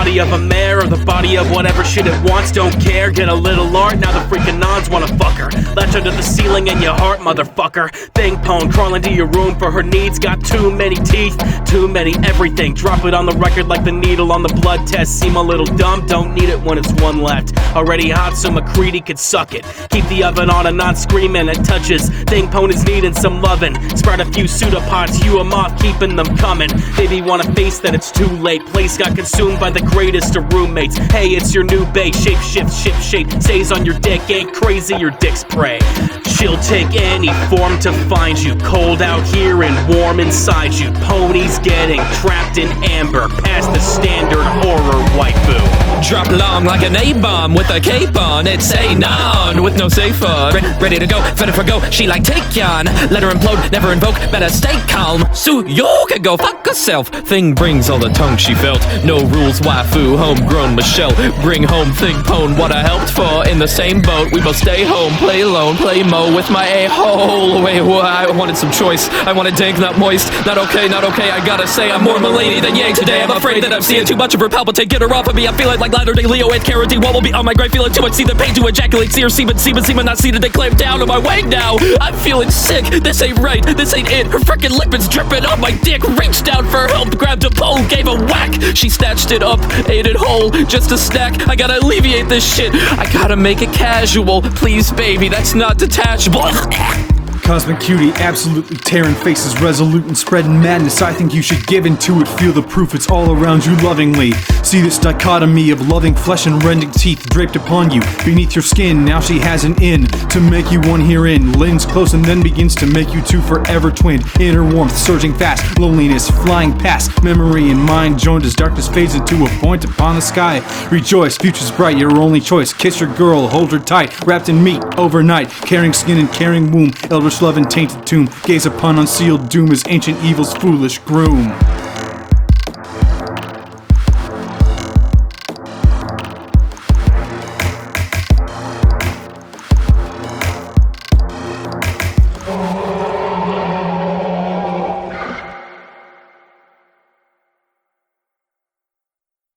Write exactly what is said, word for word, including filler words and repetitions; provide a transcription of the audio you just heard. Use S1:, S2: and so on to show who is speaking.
S1: body of a mare or the body of whatever shit it wants, don't care. Get a little art, now the freaking nons wanna fuck her. Latch under the ceiling in your heart, motherfucker. Thing pone, crawl into your room for her needs. Got too many teeth, too many everything. Drop it on the record like the needle on the blood test. Seem a little dumb, don't need it when it's one left. Already hot, so McCready could suck it. Keep the oven on and not screaming at touches. Thing pone is needing some lovin'. Sprout a few pseudopods, you em off, keeping them coming. Baby wanna face that it's too late. Place got consumed by the greatest of roommates. Hey, it's your new bait. Shape shift, ship shape. Stays on your dick, ain't crazy, your dick's prey. She'll take any form to find you. Cold out here and warm inside you. Ponies getting trapped in amber. Past the standard horror waifu.
S2: Drop long like an A-bomb with a cape on. It's a non with no safe on. Re- ready to go, better for go. She like take on. Let her implode, never invoke. Better stay calm. So you can go fuck herself. Thing brings all the tongue she felt. No rules, waifu, homegrown Michelle. Bring home thing pone. What I helped for in the same boat. We both stay home, play alone, play mo with my a-hole. Wait, what? I wanted some choice. I wanted dank, not moist. Not okay, not okay. I gotta say I'm more milady than Yang today. I'm afraid that I'm seeing too much of her palpitate. Get her off of me. I'm feeling like Latter-day Leo and Carradine. What will be on my grave? Feeling too much. See the pain to ejaculate. See her semen, semen, semen. Not see that they clamp down on my way now. I'm feeling sick. This ain't right. This ain't it. Her frickin' lipids dripping on my dick. Reached out for help. Grabbed a pole. Gave a whack. She snatched it up. Ate it whole. Just a snack. I gotta alleviate this shit. I gotta make it casual. Please, baby. That's not detachable.
S3: Cosmic Cutie, absolutely tearing faces, resolute and spreading madness. I think you should give into it, feel the proof, it's all around you lovingly. See this dichotomy of loving flesh and rending teeth draped upon you, beneath your skin. Now she has an in to make you one herein. Leans close and then begins to make you two forever twinned. Inner warmth surging fast, loneliness flying past. Memory and mind joined as darkness fades into a point upon the sky. Rejoice, future's bright, your only choice. Kiss your girl, hold her tight, wrapped in meat overnight. Caring skin and caring womb, eldritch love and tainted tomb. Gaze upon unsealed doom as ancient evil's foolish groom.